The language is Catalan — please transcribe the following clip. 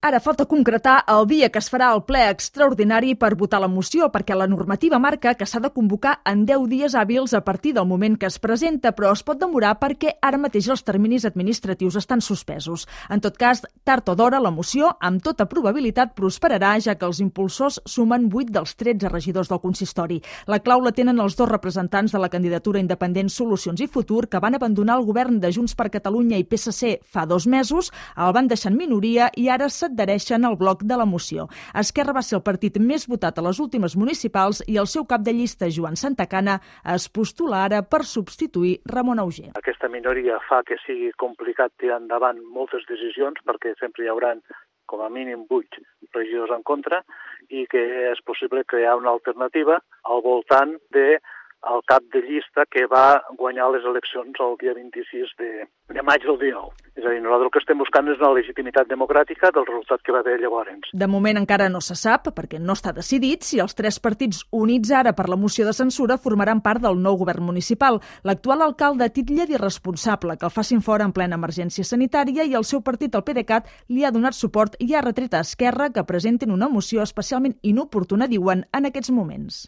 Ara falta concretar el dia que es farà el ple extraordinari per votar la moció, perquè la normativa marca que s'ha de convocar en 10 dies hàbils a partir del moment que es presenta, però es pot demorar perquè ara mateix els terminis administratius estan suspesos. En tot cas, tard o d'hora, la moció, amb tota probabilitat, prosperarà, ja que els impulsors sumen 8 dels 13 regidors del consistori. La clau la tenen els 2 representants de la candidatura independent Solucions i Futur, que van abandonar el govern de Junts per Catalunya i PSC fa 2 mesos, el van deixar en minoria i ara s'adhereixen al bloc de la moció. Esquerra va ser el partit més votat a les últimes municipals i el seu cap de llista, Joan Santacana, es postula ara per substituir Ramon Auger. Aquesta minoria fa que sigui complicat tirar endavant moltes decisions perquè sempre hi haurà com a mínim 8 regidors en contra i que és possible crear una alternativa al voltant de el cap de llista que va guanyar les eleccions el dia 26 de maig del 19. És a dir, nosaltres el que estem buscant és una legitimitat democràtica del resultat que va haver llavors. De moment encara no se sap, perquè no està decidit, si els 3 partits units ara per la moció de censura formaran part del nou govern municipal. L'actual alcalde titlla d'irresponsable que el facin fora en plena emergència sanitària i el seu partit, el PDeCAT, li ha donat suport i ha retret a Esquerra que presentin una moció especialment inoportuna, diuen, en aquests moments.